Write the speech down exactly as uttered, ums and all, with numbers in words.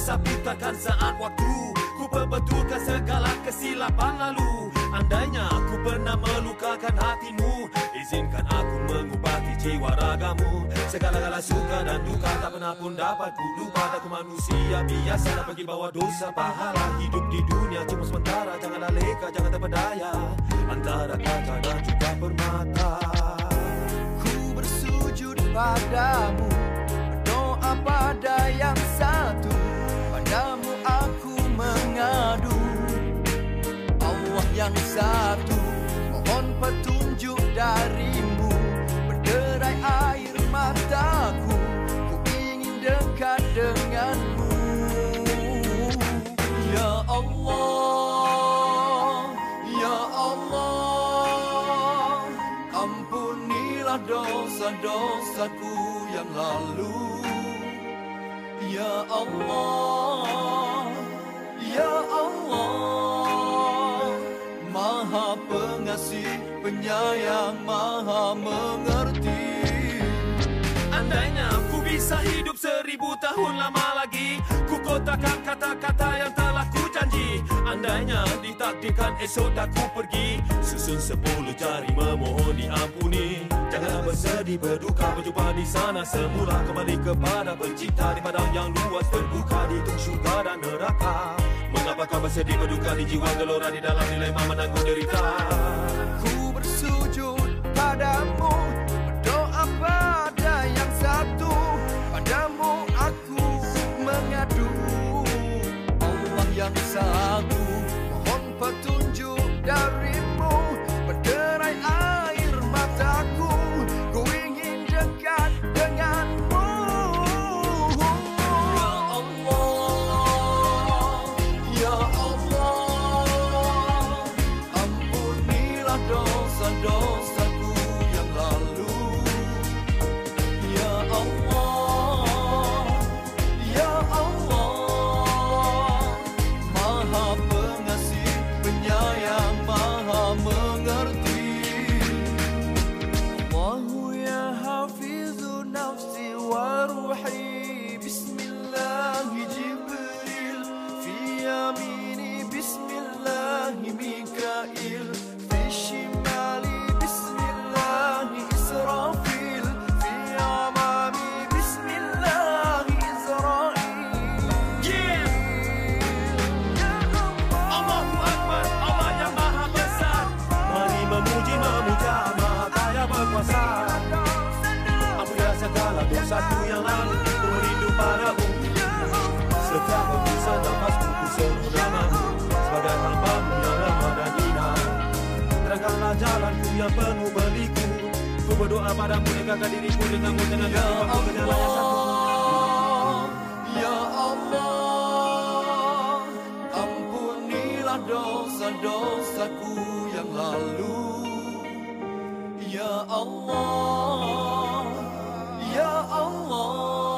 Sapi takkan saat waktu ku perbetulkan segala kesilapan lalu. Andainya aku pernah melukakan hatimu, izinkan aku mengubati jiwa ragamu. Segala-gala suka dan duka tak pernah pun dapat ku lupa. Aku manusia biasa tak pergi bawa dosa pahala. Hidup di dunia cuma sementara, janganlah leka, jangan terpedaya antara kaca dan juga permata. Ku bersujud padamu, berdoa pada yang satu, padamu aku mengadu. Allah yang satu, mohon petunjuk darimu. Berderai air mataku, ku ingin dekat denganmu. Ya Allah, Ya Allah, ampunilah dosa-dosaku yang lalu. Ya Allah, Ya Allah, Maha Pengasih, Penyayang, Maha Mengerti. Andainya ku bisa hidup seribu tahun lama lagi, ku kotakan kata-kata yang telah ku janji. Andainya ditakdirkan esok tak ku pergi, susun sepuluh jari memohon diampuni. Janganlah bersedih berduka, berjumpa di sana semula. Kembali kepada pencipta di padang yang luas terbuka, dihitung syurga dan neraka. Mengapa kau bersedih berduka di jiwa gelora, di dalam dilema menanggung derita? Ku bersujud padamu, berdoa pada yang satu, padamu aku mengadu. Allah yang satu, mohon petunjuk darimu. Berderai air mataku, ku ingin dekat denganmu. Ya Allah, Ya Allah, ampunilah dosa-dosaku yang lalu. Ya Allah, Ya Allah, Maha Pengasih, Penyayang, Maha Mengerti. Allahu ya hafizu nafsi wa ruhi, Bismillahi Jibril, fi yamini Bismillahi Mikail, fi shimali Bismillahi Israfil, fi amami Bismillahi Israil. Yeah! Allahu Akbar, Allah yang maha besar. Mari memuji memuja Maha Kaya berkuasa. Ampunilah segala dosaku yang lalu, ku rindu padamu. Setiap hembusan nafasku ku seru namamu, sebagai hamba-Mu yang lemah dan hina. Terangkanlah jalanku yang penuh berliku, ku berdoa padamu, dekatkan diriku denganmu dengan Ya kalimatku menyala yang satu. Allah, Ya Allah, ampunilah dosa-dosaku yang lalu. Ya Allah, Ya Allah,